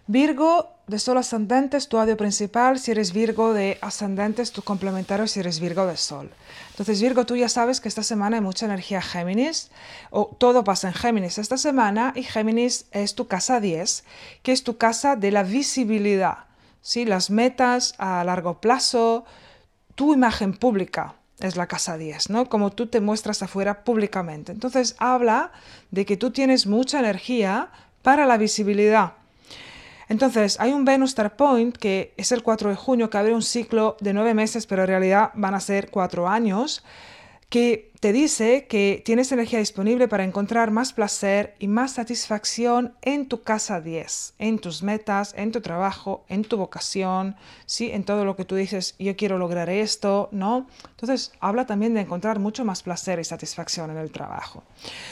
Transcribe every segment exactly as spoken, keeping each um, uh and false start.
Virgo de Sol ascendente es tu audio principal. Si eres Virgo de ascendente es tu complementario si eres Virgo de Sol. Entonces Virgo, tú ya sabes que esta semana hay mucha energía Géminis, o todo pasa en Géminis esta semana, y Géminis es tu casa diez, que es tu casa de la visibilidad, ¿sí? Las metas a largo plazo, tu imagen pública es la casa diez, ¿no? Como tú te muestras afuera públicamente. Entonces habla de que tú tienes mucha energía para la visibilidad. Entonces, hay un Venus Star Point que es el cuatro de junio, que abre un ciclo de nueve meses, pero en realidad van a ser cuatro años, que te dice que tienes energía disponible para encontrar más placer y más satisfacción en tu casa diez, en tus metas, en tu trabajo, en tu vocación, ¿sí? En todo lo que tú dices, yo quiero lograr esto, ¿no? Entonces, habla también de encontrar mucho más placer y satisfacción en el trabajo.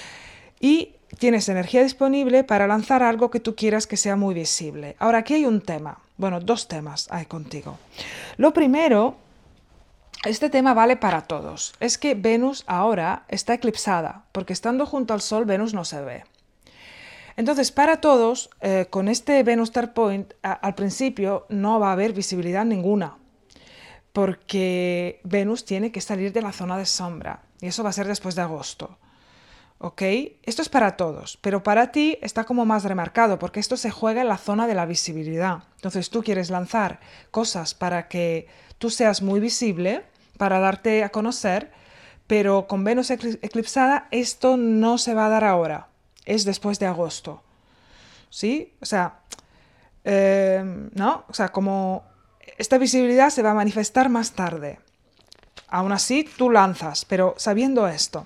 Y tienes energía disponible para lanzar algo que tú quieras que sea muy visible. Ahora, aquí hay un tema, bueno, dos temas hay contigo. Lo primero, este tema vale para todos, es que Venus ahora está eclipsada, porque estando junto al Sol, Venus no se ve. Entonces, para todos, eh, con este Venus Star Point, a, al principio no va a haber visibilidad ninguna, porque Venus tiene que salir de la zona de sombra, y eso va a ser después de agosto. ¿Ok? Esto es para todos, pero para ti está como más remarcado, porque esto se juega en la zona de la visibilidad. Entonces tú quieres lanzar cosas para que tú seas muy visible, para darte a conocer, pero con Venus eclipsada esto no se va a dar ahora, es después de agosto. ¿Sí? O sea, eh, ¿no? O sea, como esta visibilidad se va a manifestar más tarde. Aún así, tú lanzas, pero sabiendo esto.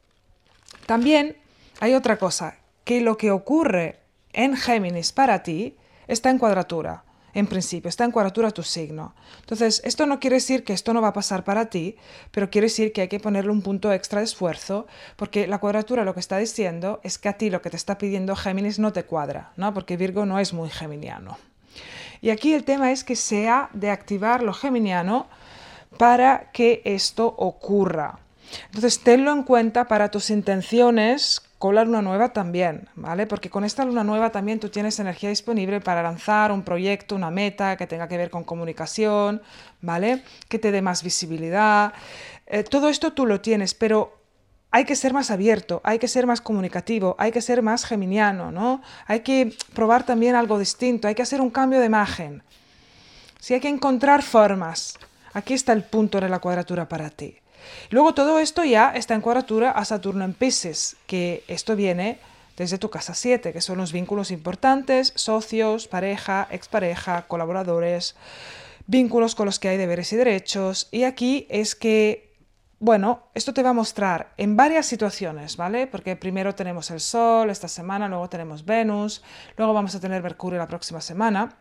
También hay otra cosa, que lo que ocurre en Géminis para ti está en cuadratura, en principio, está en cuadratura tu signo. Entonces, esto no quiere decir que esto no va a pasar para ti, pero quiere decir que hay que ponerle un punto extra de esfuerzo, porque la cuadratura lo que está diciendo es que a ti lo que te está pidiendo Géminis no te cuadra, ¿no? Porque Virgo no es muy geminiano. Y aquí el tema es que se ha de activar lo geminiano para que esto ocurra. Entonces, tenlo en cuenta para tus intenciones con la luna nueva también, ¿vale? Porque con esta luna nueva también tú tienes energía disponible para lanzar un proyecto, una meta que tenga que ver con comunicación, ¿vale? Que te dé más visibilidad. Eh, todo esto tú lo tienes, pero hay que ser más abierto, hay que ser más comunicativo, hay que ser más geminiano, ¿no? Hay que probar también algo distinto, hay que hacer un cambio de imagen. Sí, hay que encontrar formas. Aquí está el punto de la cuadratura para ti. Luego todo esto ya está en cuadratura a Saturno en Piscis, que esto viene desde tu casa siete, que son los vínculos importantes, socios, pareja, expareja, colaboradores, vínculos con los que hay deberes y derechos. Y aquí es que, bueno, esto te va a mostrar en varias situaciones, ¿vale? Porque primero tenemos el Sol esta semana, luego tenemos Venus, luego vamos a tener Mercurio la próxima semana.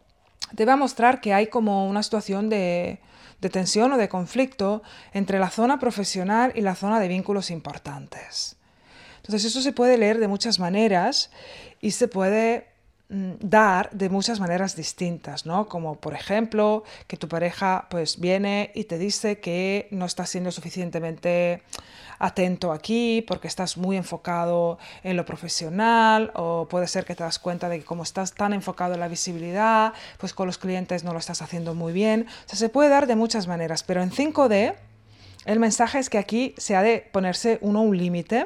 Te va a mostrar que hay como una situación de, de tensión o de conflicto entre la zona profesional y la zona de vínculos importantes. Entonces eso se puede leer de muchas maneras y se puede mm, dar de muchas maneras distintas, ¿no? Como por ejemplo que tu pareja pues viene y te dice que no estás siendo suficientemente atento aquí porque estás muy enfocado en lo profesional, o puede ser que te das cuenta de que como estás tan enfocado en la visibilidad, pues con los clientes no lo estás haciendo muy bien. O sea, se puede dar de muchas maneras, pero en cinco D el mensaje es que aquí se ha de ponerse uno un límite,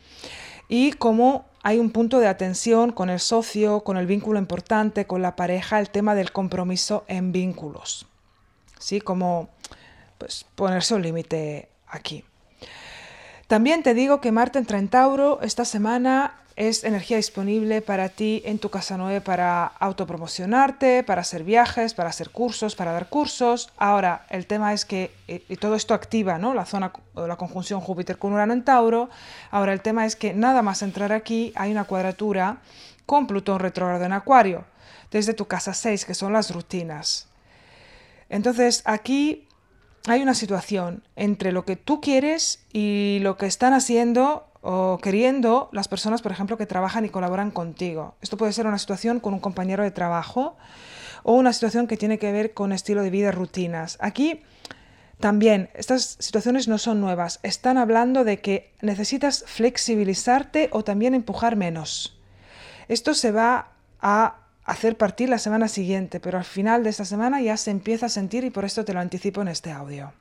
y como hay un punto de atención con el socio, con el vínculo importante, con la pareja, el tema del compromiso en vínculos. ¿Sí? Como pues, ponerse un límite aquí. También te digo que Marte entra en Tauro esta semana, es energía disponible para ti en tu casa nueve para autopromocionarte, para hacer viajes, para hacer cursos, para dar cursos. Ahora, el tema es que y todo esto activa, ¿no? La zona, la conjunción Júpiter con Urano en Tauro. Ahora, el tema es que nada más entrar aquí hay una cuadratura con Plutón retrógrado en Acuario, desde tu casa seis, que son las rutinas. Entonces, aquí hay una situación entre lo que tú quieres y lo que están haciendo o queriendo las personas, por ejemplo, que trabajan y colaboran contigo. Esto puede ser una situación con un compañero de trabajo o una situación que tiene que ver con estilo de vida, rutinas. Aquí también, estas situaciones no son nuevas. Están hablando de que necesitas flexibilizarte o también empujar menos. Esto se va a hacer partir la semana siguiente, pero al final de esta semana ya se empieza a sentir y por esto te lo anticipo en este audio.